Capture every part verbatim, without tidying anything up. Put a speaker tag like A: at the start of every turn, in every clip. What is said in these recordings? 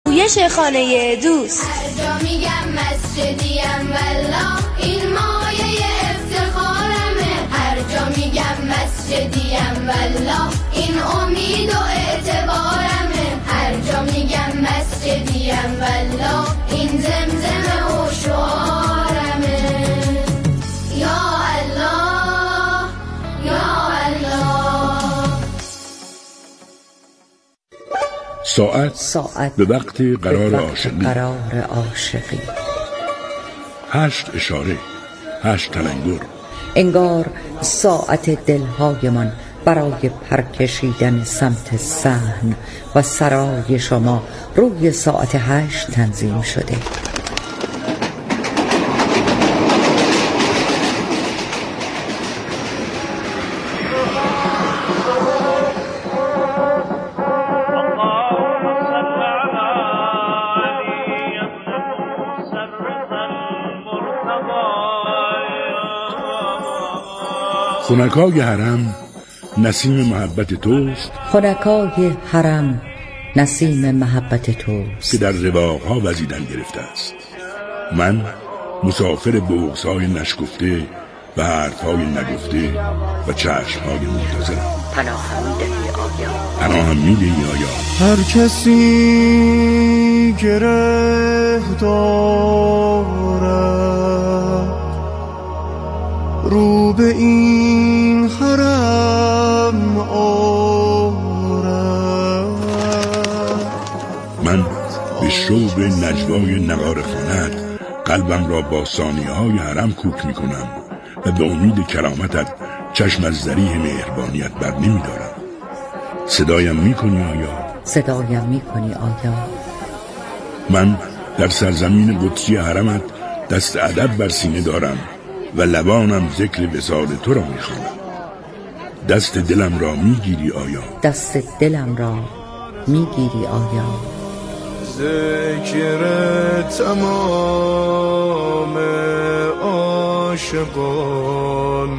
A: گویش خانه دوست.
B: هر جا میگم مسجدیم والله این مایه افتخارمه. هر جا میگم مسجدیم والله این امید و اعتبارمه. هر جا میگم مسجدیم والله این زمزمه و شعارمه. یا الله یا الله.
C: ساعت,
D: ساعت
C: به وقت قرار عاشقی.
D: قرار عاشقی.
C: هشت اشاره، هشت تلنگر.
D: انگار ساعت دلهایمان برای پرکشیدن سمت صحن و سرای شما روی ساعت هشت تنظیم شده.
C: خنکای حرم نسیم محبت توست.
D: خنکای حرم نسیم محبت توست
C: که در رواقها وزیدن گرفته است. من مسافر بغض‌های نشگفته و حرف‌های نگفته و چشم‌های منتظرم.
D: پناهم می‌دهی آیا؟
C: پناهم می‌دهی آیا؟
E: هر کسی گره دارد رو به این حرم آرد.
C: من به شوق نجوای نغاره خانت قلبم را با ثانیه های حرم کوک می کنم و به امید کرامتت چشم از ذریح مهربانیت بر نمی دارم. صدایم می کنی آیا؟
D: صدایم می کنی آیا؟
C: من در سرزمین قدسی حرمت دست ادب بر سینه دارم و لبانم ذکر وصال تو را می خوانم. دست دلم را می گیری آیا؟
D: دست دلم را می گیری آیا؟
E: ذکر تمام عاشقان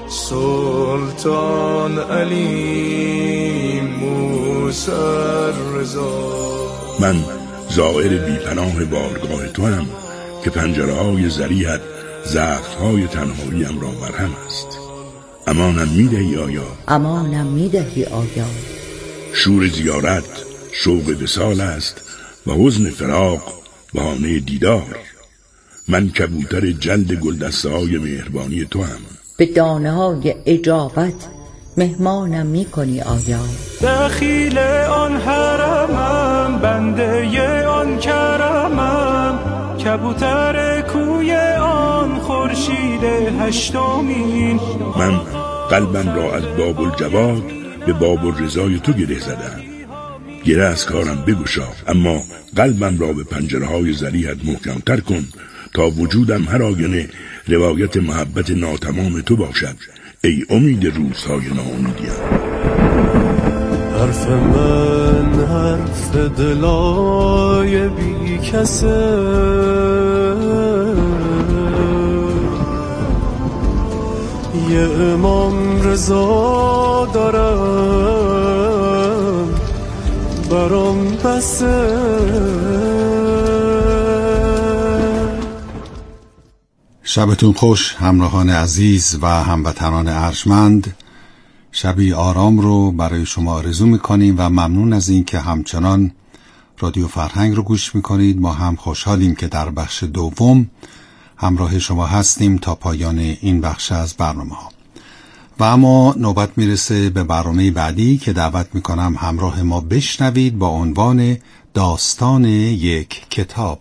E: سلطان علی موسی رضا.
C: من زائر بی‌پناه بارگاه تو هم که پنجره های ذریحت زخم‌های تنهاییم را مرهم است. امانم میدهی آیا؟
D: امانم میدهی آیا؟
C: شور زیارت شوق وصال است و حزن فراق بهانه دیدار. من کبوتر جلد گلدسته های مهربانی تو هم.
D: به دانه های اجابت مهمانم میکنی آیا؟
E: دخیل آن حرمم بنده آن کرمم کبوتر کوی آن خورشید هشتمین.
C: من قلبم را از باب الجواد به باب الرضای تو گره زدم. گره از کارم بگشا، اما قلبم را به پنجره های ذریحت محکم‌تر کن تا وجودم هر آینه روایت محبت ناتمام تو باشد. ای امید روزهای ناامیدیم.
E: حرف من حرف دلای بی کسه یه امام رضا دارم برام بسه.
F: شبتون خوش همراهان عزیز و هموطنان ارجمند. شبی آرام رو برای شما آرزو میکنیم و ممنون از این که همچنان رادیو فرهنگ رو گوش میکنید. ما هم خوشحالیم که در بخش دوم همراه شما هستیم تا پایان این بخش از برنامه ها. و اما نوبت میرسه به برنامه بعدی که دعوت میکنم همراه ما بشنوید با عنوان داستان یک کتاب.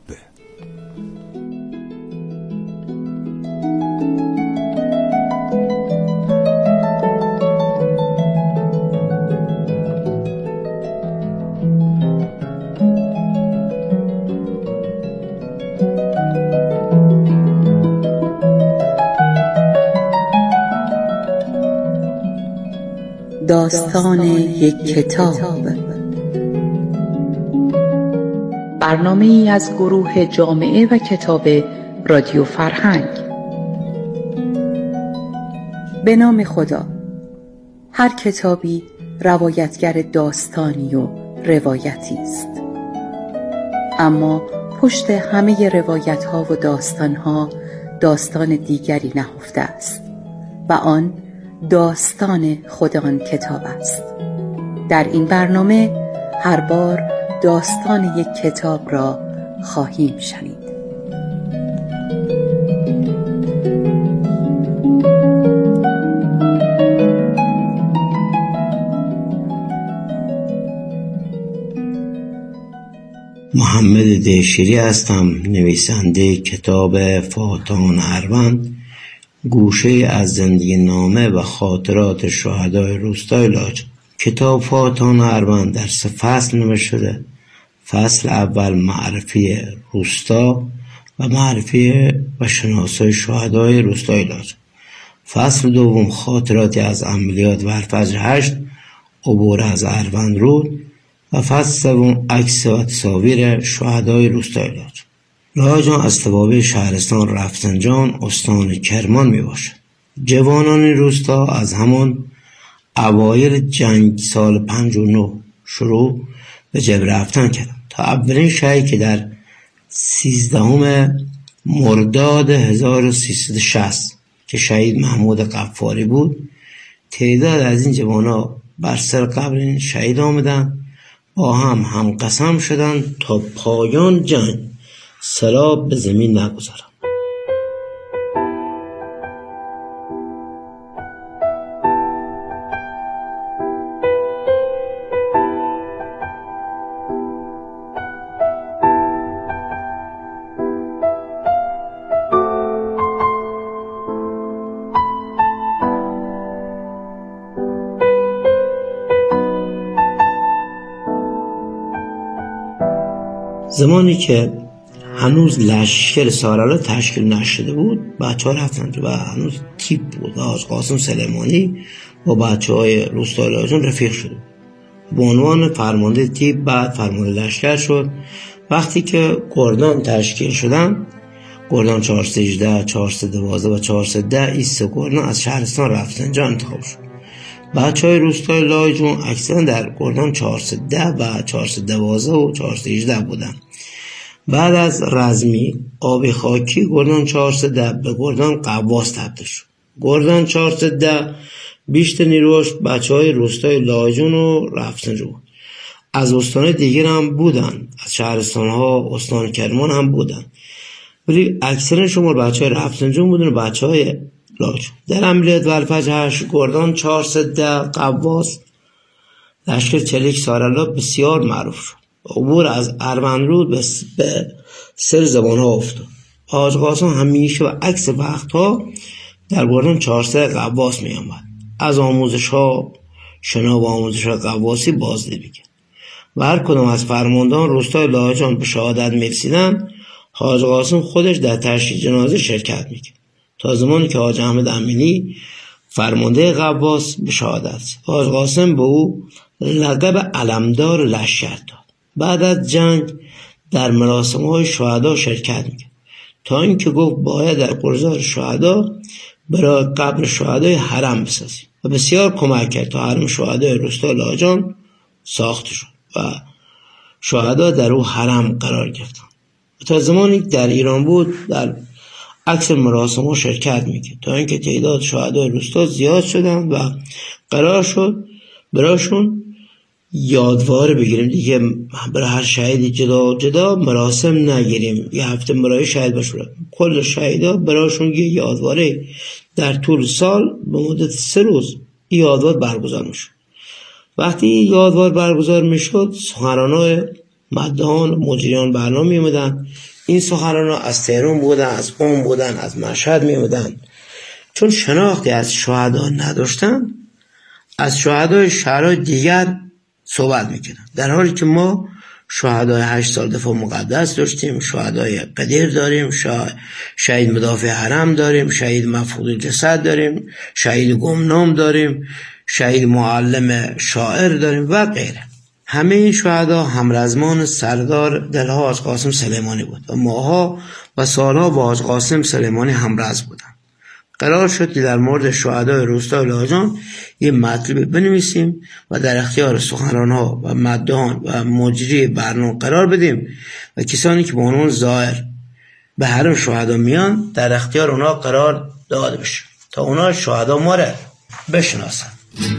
D: داستان یک کتاب.
G: برنامه ای از گروه جامعه و کتاب رادیو فرهنگ.
D: به نام خدا. هر کتابی روایتگر داستانی و روایتی است.
G: اما پشت همه روایت ها و داستان ها داستان دیگری نهفته است و آن داستان خود آن کتاب است. در این برنامه هر بار داستان یک کتاب را خواهیم شنید.
H: محمد دهشیری هستم، نویسنده کتاب فاتحان اروند، گوشه از زندگی نامه و خاطرات شهدای روستای لاجان. کتاب فاتحان اروند در سه فصل نوشته شده. فصل اول معرفی روستا و معرفی و شناسای شهدای روستای لاجان. فصل دوم خاطراتی از عملیات و الفجر هشت، عبور از اروند رود. و فصل سوم عکس و تصاویر شهدای روستای لاجان. لاجان از توابع شهرستان رفسنجان استان کرمان می باشد. جوانان روستا از همان اوایل جنگ سال پنجاه و نه شروع به جبهه رفتن کردند تا اولین شهید که در سیزدهم مرداد هزار و سیصد و شصت که شهید محمود غفاری بود، تعداد از این جوانان بر سر قبر این شهید آمدند، با هم هم قسم شدند تا پایان جنگ سلاح به زمین نگذارند. زمانی که هنوز لشکر سارلا تشکیل نشده بود، بچه ها رفتند و هنوز تیپ بود و حاج قاسم سلیمانی با بچه های روستای لاجان رفیق شده. به عنوان فرمانده تیپ بعد فرمانده لشکر شد. وقتی که گردان تشکیل شدن، گردان چهارصد و هجده، چهارصد و دوازده و چهارصد و ده، این سه گردان از شهرستان رفسنجان انتخاب شد. بچه های روستای لاجان اکثرا در گردان چهارصد و ده و چهارصد و دوازده و چهارصد و هجده بودن. بعد از رزمی آبی خاکی گردان چهارصد و ده به گردان قواس تبدیل شد. گردان چهارصد و ده بیشتر نیروش بچه های روستای لاجان و رفسنجان بود. از استان دیگر هم بودن، از شهرستان ها استان کرمان هم بودن، ولی اکثر شما بچه های رفسنجان بودن و بچه های لاجان. در عملیات والفجر هشت گردان چهارصد و ده قواس لشکر چلیک سارلا بسیار معروف شد. عبور از اروند رود به سر زبان ها افتاد. حاج قاسم همیشه و عکس وقت ها در گردان چهارصد قواس می آمد. از آموزش ها شنا و آموزش ها قواسی بازدیدی کرد و هر کدام از فرماندهان روستای لاجان به شهادت می رسیدند، حاج قاسم خودش در تشییع جنازه شرکت می کرد تا زمانی که حاج احمد امینی فرمانده قواس به شهادت رسید. حاج قاسم به او لقب علمدار لشکر داد. بعد از جنگ در مراسم‌های شهدا شرکت می‌کرد تا اینکه گفت باید در گرزار شهدا برای قبر شهدای حرم بسازیم و بسیار کمک کرد تا حرم شهدای روستای لاجان ساخته شد و شهدا در او حرم قرار گرفتند. تا زمانی که در ایران بود در اکثر مراسم‌ها شرکت می‌کرد تا اینکه تعداد شهدای روستا زیاد شدند و قرار شد براشون یادوار بگیریم دیگه، برای هر شهیدی جدا جدا مراسم نگیریم، یه هفته برای شهید بشورد. کل شهیدا براشون یه یادواره در طول سال به مدت سه روز یادوار برگزار میشد. وقتی یادوار برگزار میشد سخنرانای مدهان مجریان برنامه میومدن. این سخنرانا از تهران بودن، از قم بودن، از مشهد میومدن. چون شناختی از شهدا نداشتن، از شهدای شهرهای دیگر صحبت میکنن، در حالی که ما شهدای هشت سال دفاع مقدس داشتیم، شهدای قدیر داریم، شهید مدافع حرم داریم، شهید مفقود الجسد داریم، شهید گمنام داریم، شهید معلم شاعر داریم و غیره. همه این شهدا همرزمان سردار دلها حاج قاسم سلیمانی بود و ماها و سالها با حاج قاسم سلیمانی همرز بودن. قرار شد که در مورد شهدای روستای لاهیجان یه مطلب بنویسیم و در اختیار سخنران‌ها و مداحان و مجری برنامه قرار بدیم و کسانی که به عنوان زائر به حرم شهدا میان در اختیار اونا قرار داده بشه تا اونا شهدا ما را بشناسن.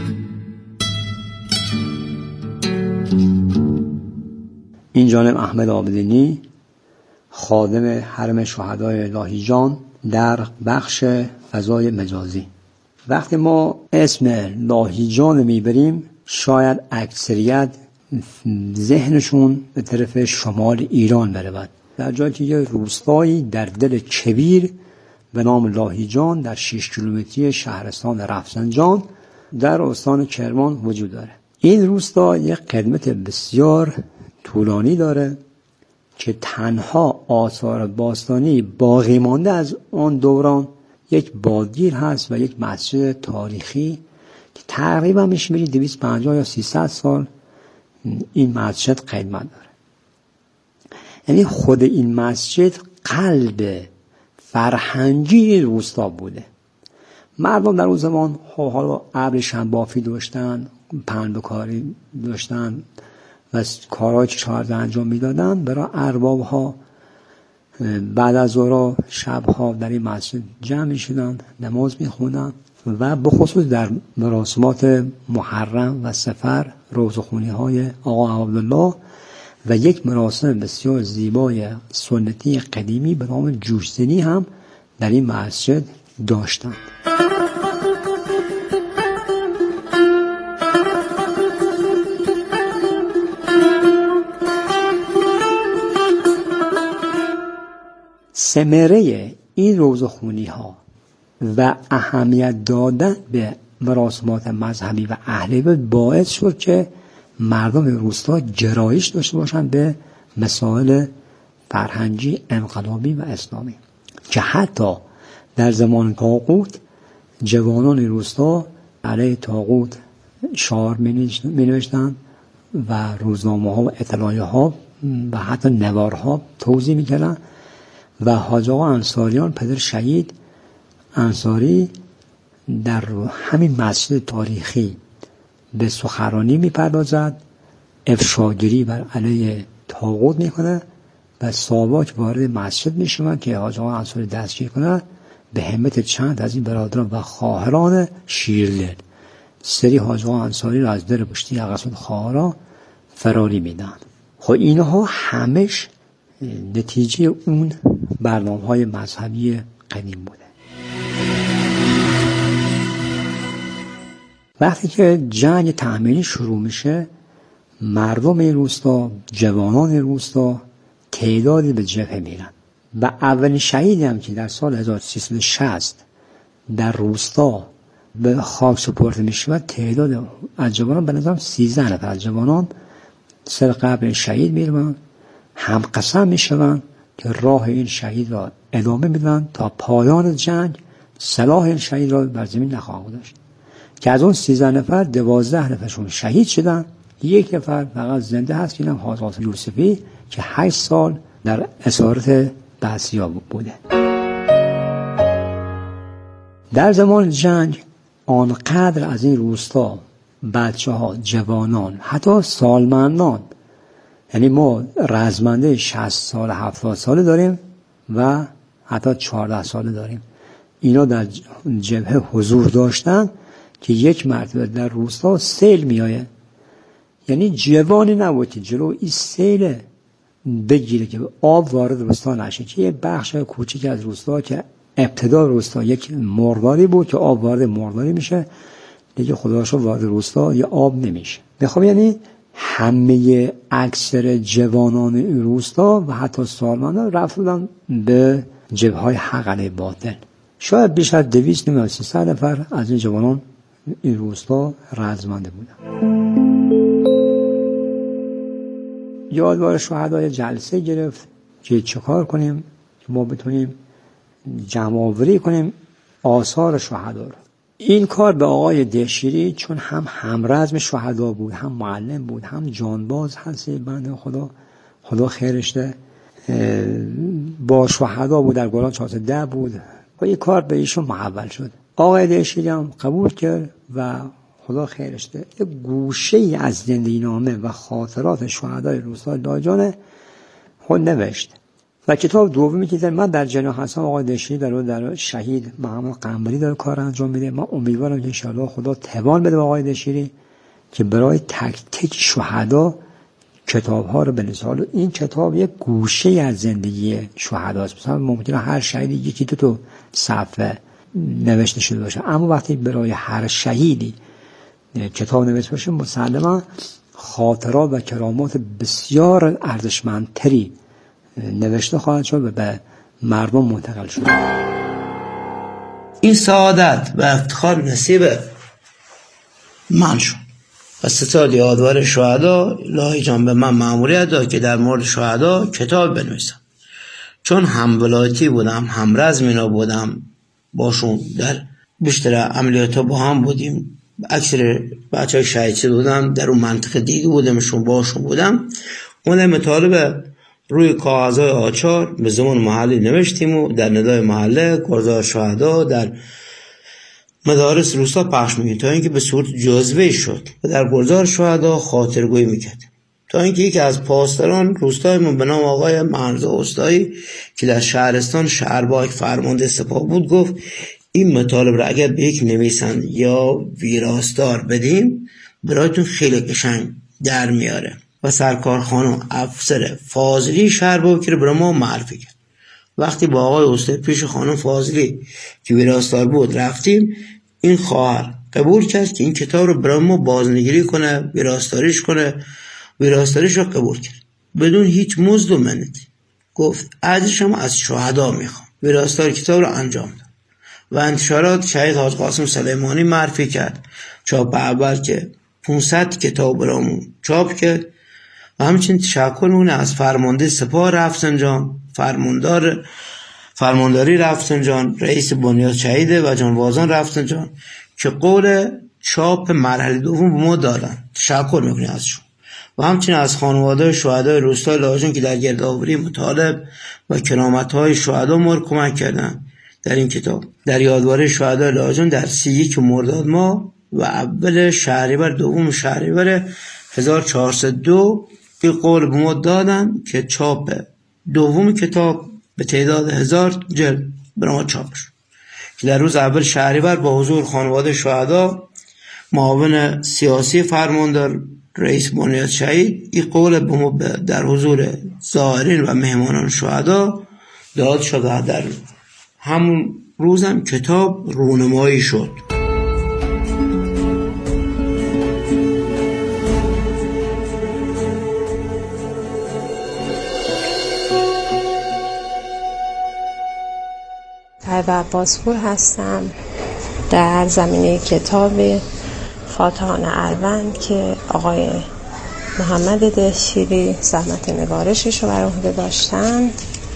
I: این جانب احمد عابدینی، خادم حرم شهدای لاهیجان در بخش فضای مجازی. وقتی ما اسم لاهیجان میبریم شاید اکثریت ذهنشون به طرف شمال ایران برود، در جایی که یه روستایی در دل کویر به نام لاهیجان در شش کیلومتری شهرستان رفسنجان در استان کرمان وجود داره. این روستا یک قدمت بسیار طولانی داره که تنها آثار باستانی باقی مانده از آن دوران یک بادگیر هست و یک مسجد تاریخی که تقریبا میشه بگید دویست و پنجاه یا سیصد سال این مسجد قدمت داره. یعنی خود این مسجد قلب فرهنگی روستا بوده. مردم در اون زمان حالا ابر شنبافی داشتن، پنبه‌کاری داشتن و کارهایی که شاید انجام میدادن برای ارباب ها بعد از ظهر شبها در این مسجد جمع میشدن، نماز میخوندن و بخصوص در مراسمات محرم و سفر روزخونی های آقا عبدالله و یک مراسم بسیار زیبای سنتی قدیمی به نام جوشزنی هم در این مسجد داشتند. ثمره این روزخونی ها و اهمیت دادن به مراسمات مذهبی و اهل بیت باعث شد که مردم روستا گرایش داشته باشند به مسائل فرهنگی انقلابی و اسلامی که حتی در زمان طاغوت جوانان روستا علیه طاغوت شعار می نوشتند و روزنامه ها و اطلاعیه ها و حتی نوارها توزیع می کردن و حاج آقا انصاریان پدر شهید انصاری در همین مسجد تاریخی به سخنرانی میپردازد، افشاگری بر علیه طاغوت میکنه و ساواک وارد مسجد میشوند که حاج آقا انصاری دستگیر کنه به همت چند از این برادران و خواهران شیرلل. سری حاج آقا انصاری را از در پشتی اقصد خواهران فراری میدن. خب اینها همش نتیجه اون برنامه های مذهبی قدیم بوده. وقتی که جنگ تحمیلی شروع میشه مردم این روستا، جوانان روستا تعدادی به جبهه میرن و اولین شهیدی هم که در سال هزار و سیصد و شصت در روستا به خاک سپرده میشه تعداد از جوانان به نظرم سیزده نفر از جوانان سر قبر شهید میرن، هم قسم میشون که راه این شهید را ادامه میدن تا پایان جنگ سلاح این شهید را بر زمین نخواهد داشت. که از اون سیزده نفر دوازده نفرشون شهید شدن، یک نفر فقط زنده هست که اینم حاج آقا یوسفی که هشت سال در اسارت بعثی‌ها بوده. در زمان جنگ آنقدر از این روستا بچه ها، جوانان، حتی سالمندان، یعنی ما رزمنده شصت سال هفتاد ساله داریم و حتی چهارده ساله داریم، اینا در جبهه حضور داشتن که یک مرتبه در روستا سیل میآید. یعنی جوانی نبود که جلو این سیل بگیره که آب وارد روستا نشه، که یه بخش کوچیک از روستا که ابتدا روستا یک مرداری بود که آب وارد مرداری میشه، دیگه خداشو وارد روستا یه آب نمیشه. بخوام یعنی همه اکثر جوانان روستا و حتی سالمندان رفتن به جبهه‌های حق علیه باطل. شاید بیش از دویست نمیدونم سیصد نفر از این جوانان این روستا رزمنده بودن. یادوار شهدای جلسه گرفت که چه کار کنیم که ما بتونیم جمع‌آوری کنیم آثار شهدا رو. این کار به آقای دهشیری چون هم همرزم شهدا بود، هم معلم بود، هم جانباز هست بنده خدا خدا خیرش ده، با شهدا بود، در گلان چهارصد و ده بود، و این کار به ایشون محول شد. آقای دهشیری هم قبول کرد و خدا خیرش ده یه گوشه از زندگی نامه و خاطرات شهدای روستای لاهیجان خود نوشت. و کتاب دومی که من در جناح هستم، آقای دهشیری در در شهید محمد قنبری داره کار انجام میده. من امیدوارم که ان شاء الله خدا توان بده به آقای دهشیری که برای تک تک شهدا کتاب‌ها رو بنویسه. این کتاب یک گوشه از زندگی شهداست. مثلا ممکنه هر شهیدی یکی دو تا صفحه نوشته شده باشه، اما وقتی برای هر شهیدی کتاب نوشته باشه مسلما خاطرات و کرامات بسیار ارزشمندتری نوشته خواهد شد و به مردم منتقل شد.
H: این سعادت و افتخار نصیب من شد و ستاد یادوار شهدا لاهیجان به من مأموریت داد که در مورد شهدا کتاب بنویسم. چون هم ولایتی بودم هم رزم اینا بودم، باشون در بیشتر عملیات با هم بودیم، اکثر بچه های شهید شده بودم در اون منطقه دیگه بودمشون باشون بودم. اون مطالب روی کاغذهای آچار به زمان محلی نوشتیم و در ندای محله گرزار شهدا در مدارس روستا پخش می‌کردیم تا اینکه به صورت جزوه شد و در گرزار شهدا خاطرگویی می‌کرد. تا اینکه یکی از پاسداران روستایمون به نام آقای مرزا استایی که در شهرستان شهرباک فرمانده سپاه بود گفت این مطالب را اگر به یک نویسنده یا ویراستار بدیم برایتون خیلی قشنگ در میاره. و سرکار خانم افسر فاضلی شهرباکی رو برای ما معرفی کرد. وقتی با آقای استایی پیش خانم فاضلی که ویراستار بود رفتیم، این خواهر قبول کرد که این کتاب رو برای ما بازنگری کنه، ویراستاریش کنه. ویراستاریش رو قبول کرد بدون هیچ مزد و منتی. گفت اجرش هم از شهدا میخوام. ویراستاری کتاب رو انجام داد و انتشارات شهید حاج قاسم سلیمانی معرفی کرد. چاپ اول که پانصد کتاب برامون چاپ کرد و همچنین تشکر می‌کنه از فرمانده سپاه رفسنجان، فرماندار فرمانداری رفسنجان، رئیس بنیاد شهیده و جانبازان رفسنجان که قول چاپ مرحله دوم به ما دادن. تشکر می‌کنه ازشون. و همچنین از خانواده شهدای روستای لاهیجان که در گردآوری مطالب و کرامت‌های شهدا ما کمک کردن. در این کتاب در یادواره شهدای لاهیجان در سی و یک مرداد ماه و اول شهریور دوم شهریور هزار و چهارصد و دو به قول به ما دادن که چاپ دوم کتاب به تعداد هزار جلد برای ما چاپ شد که در روز اول شهریور با حضور خانواده شهدا، معاون سیاسی فرماندار، رئیس بنیاد شهید، این قول به ما در حضور زائرین و مهمانان شهدا داد شد و در همون روزم کتاب رونمایی شد.
J: طیبه عباسپور هستم در زمینه کتاب فاتحان اروند که آقای محمد دهشیری زحمت نگارشش رو بر عهده داشتن.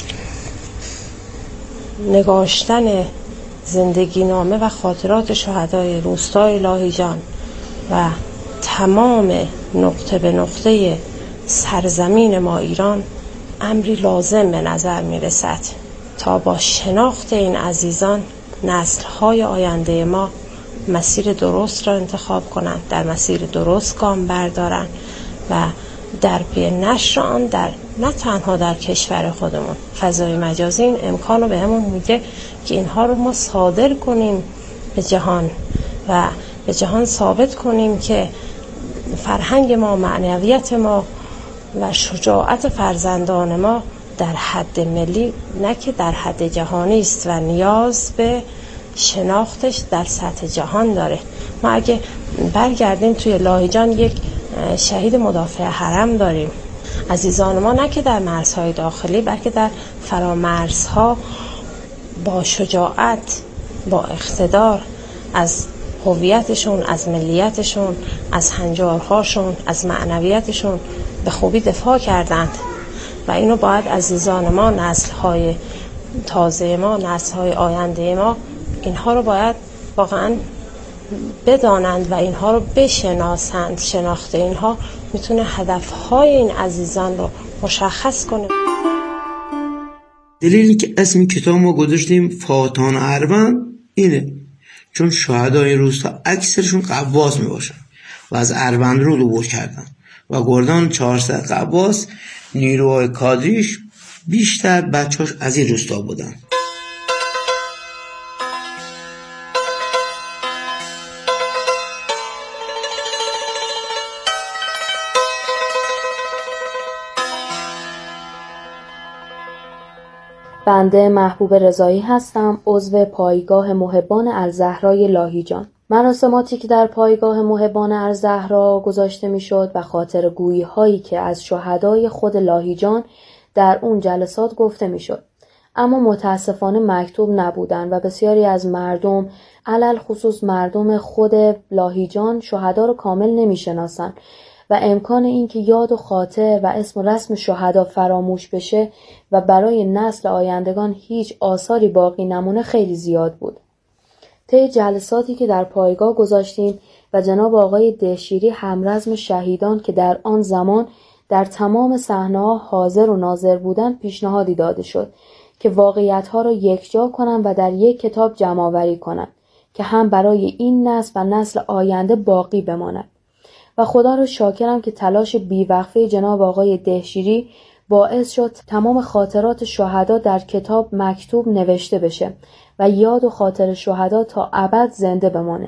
J: نگاشتن زندگی نامه و خاطرات شهدای روستای لاهیجان و تمام نقطه به نقطه سرزمین ما ایران امری لازم به نظر می رسد تا با شناخت این عزیزان نسل‌های آینده ما مسیر درست را انتخاب کنند، در مسیر درست گام بردارند و در پی نشر آن در نه تنها در کشور خودمون. فضای مجازی این امکان رو به همون میده که اینها رو ما صادر کنیم به جهان و به جهان ثابت کنیم که فرهنگ ما، معنویت ما و شجاعت فرزندان ما در حد ملی نه که در حد جهانی است و نیاز به شناختش در سطح جهان داره. ما اگه برگردیم توی لاهیجان یک شهید مدافع حرم داریم. عزیزان ما نه که در مرزهای داخلی بلکه در فرامرزها با شجاعت، با اقتدار از هویتشون، از ملیتشون، از هنجارهاشون، از معنویتشون به خوبی دفاع کردند و اینو باید عزیزان ما، نسل‌های تازه ما، نسل‌های آینده ما اینها رو باید واقعاً بدانند و اینها رو بشناسند. شناخت اینها میتونه هدفهای این عزیزان رو مشخص کنه.
H: دلیلی که اسم کتاب ما گذاشتیم فاتحان اروند اینه، چون شهدای روستا اکثرشون قواس می باشن و از اروند رو عبور کردن و گردان چهارصد قواس نیروهای کادریش بیشتر بچهاش از این روستا بودن.
K: بنده محبوب رضایی هستم، عضو پایگاه محبان الزهرای لاهیجان. مراسماتی که در پایگاه محبان الزهرا گذاشته میشد و خاطر گویی هایی که از شهدای خود لاهیجان در اون جلسات گفته میشد، اما متاسفانه مکتوب نبودن و بسیاری از مردم، علل خصوص مردم خود لاهیجان، شهدا رو کامل نمیشناسن و امکان این که یاد و خاطر و اسم و رسم شهدا فراموش بشه و برای نسل آیندگان هیچ آثاری باقی نمونه خیلی زیاد بود. طی جلساتی که در پایگاه گذاشتیم و جناب آقای دهشیری همرزم شهیدان که در آن زمان در تمام صحنه‌ها حاضر و ناظر بودند پیشنهادی داده شد که واقعیت‌ها را یکجا کنند و در یک کتاب جمع‌آوری کنند که هم برای این نسل و نسل آینده باقی بماند. و خدا رو شاکرم که تلاش بیوقفه جناب آقای دهشیری باعث شد تمام خاطرات شهدا در کتاب مکتوب نوشته بشه و یاد و خاطر شهدا تا ابد زنده بمانه.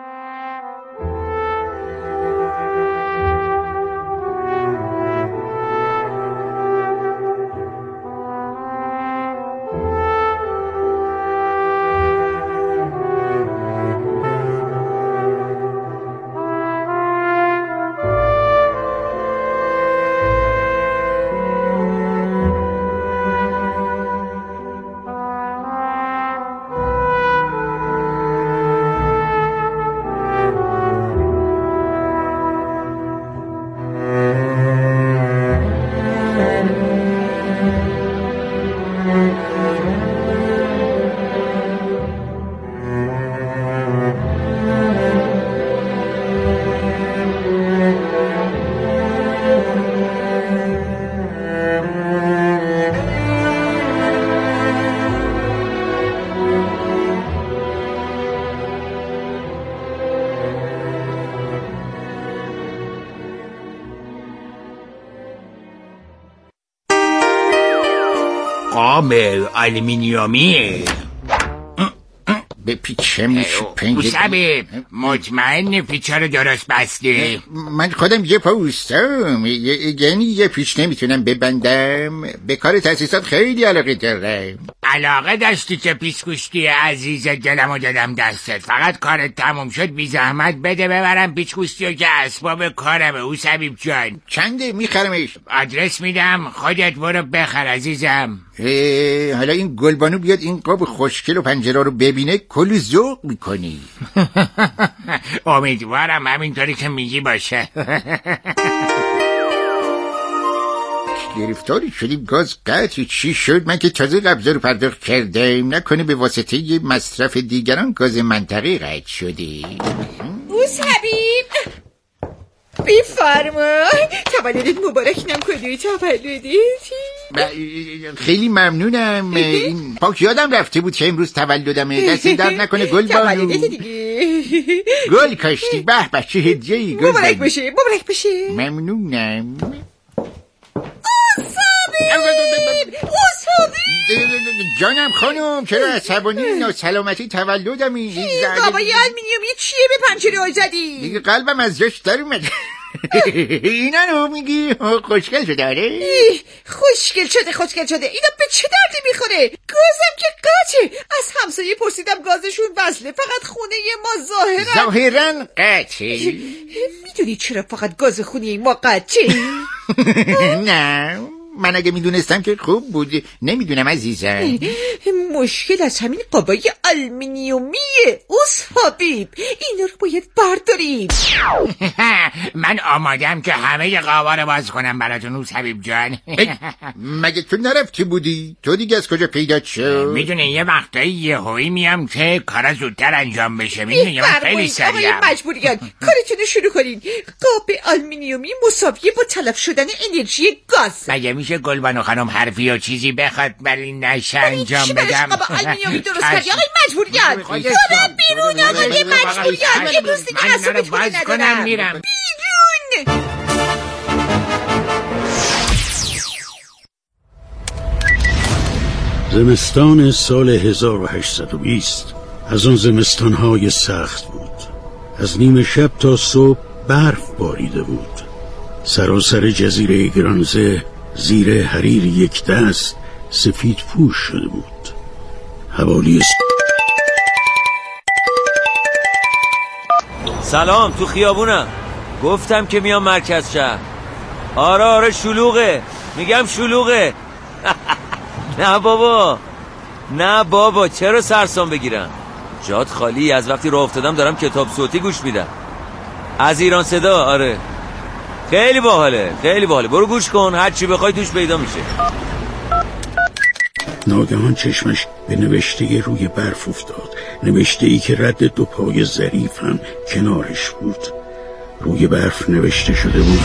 L: قاب آلومینیومی
M: به پیچه میشه پنجه
L: موسبه مطمئن پیچه رو درست بسته؟
M: من خودم یه پا اوستم، یعنی یه پیچ نمیتونم ببندم. به کار تاسیسات خیلی علاقه دارم.
L: علاقه داشتی که پیچگوشتی عزیز دلمو دادم دستت، فقط کارت تموم شد بی زحمت بده ببرم پیچگوشتی که اسباب کارمه. او سبیب جان
M: چنده میخرمش؟
L: آدرس میدم، خودت برو بخر عزیزم.
M: حالا این گلبانو بیاد این قاب خوشگل و پنجره رو ببینه کلی ذوق میکنی.
L: امیدوارم همینطوری که میگی باشه.
M: گرفتاری شدیم گاز قطع چی شد؟ من که تازه قبضه رو پرداخت کردم، نکنه به واسطه یه مصرف دیگران گاز منطقه قطع شده.
N: اوز حبیب بفرما، تولدت مبارک. نم کدوی تولدتی؟
M: خیلی ممنونم. این پاک یادم رفته بود که امروز تولدمه. دست در نکنه گل بانو.
N: تولدت دیگه
M: گل کاشتی. به به چه هدیه‌ای.
N: مبارک بشه مبارک بشه.
M: ممنونم. جانم خانم، چرا عصبانی؟ ناسلامتی تولدمی.
N: این قابای آلومینیومی چیه به پنجره های زدی؟
M: دیگه قلبم از جاش در اومده. اینا رو میگی خوشگل شده؟ آره
N: خوشگل شده خوشگل شده. اینا به چه دردی میخوره؟ گازم که قطعه. از همسایه پرسیدم گازشون وصله، فقط خونه ما ظاهرا
M: ظاهرا قطعه.
N: میدونی چرا فقط گاز خونه ما قطعه؟
M: نه من اگه میدونستم که خوب بود. نمیدونم عزیزم.
N: مشکل از همین قابای آلومینیومیه اوس حبیب. اینا رو باید برداریم.
L: من آمادم که همه قابا رو باز کنم براتون اوس حبیب جان.
M: مگه تو نرفتی بودی؟ تو دیگه از کجا پیدا شد؟
L: میدونه یه وقتایی یه هوی میام که کارا زودتر انجام بشه. میدونه من خیلی سریعم.
N: آقای مجبوریان کارتونو شروع کنین. قاب آلومینیومی مساویه با تلف شدن انرژی گاز.
L: مگه میشه گلبانو خانم حرفی و چیزی بخواد ولی نشه انجام بدم؟
N: بابا علمیامی درست کردی آقای مجبوریت. برم بیرون آقای مجبوریت. امروز دیگه حسابت کنی ندارم.
L: میرم
N: بیرون.
O: زمستان سال هزار و هشتصد و بیست از آن زمستانهای سخت بود. از نیمه شب تا صبح برف باریده بود. سراسر جزیره گرانزه زیر حریر یک دست سفید پوش شده بود. حوالی
P: سلام، تو خیابونم. گفتم که میام مرکز شهر. آره آره شلوغه، میگم شلوغه. نه بابا نه بابا چرا سرسام بگیرم؟ جات خالی. از وقتی راه افتادم دارم کتاب صوتی گوش میدم از ایران صدا. آره خیلی باحاله خیلی باحاله، برو گوش کن، هر چی بخوای توش پیدا میشه.
O: ناگهان چشمش به نوشته روی برف افتاد، نوشته ای که رد دو پای ظریف هم کنارش بود. روی برف نوشته شده بود: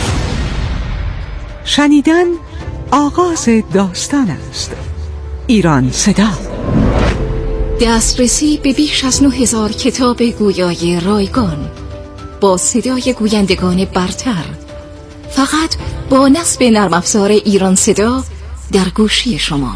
Q: شنیدن آغاز داستان است. ایران صدا.
R: دسترسی به بیش از نه هزار کتاب گویای رایگان با صدای گویندگان برتر، فقط با نصب نرم افزار ایران صدا در گوشی شما.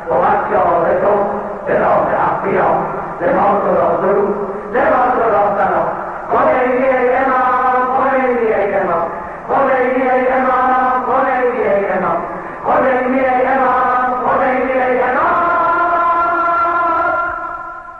S: بود یار تو به راه حق بیام ز ما تو را درود ز ما تو را سلام کنه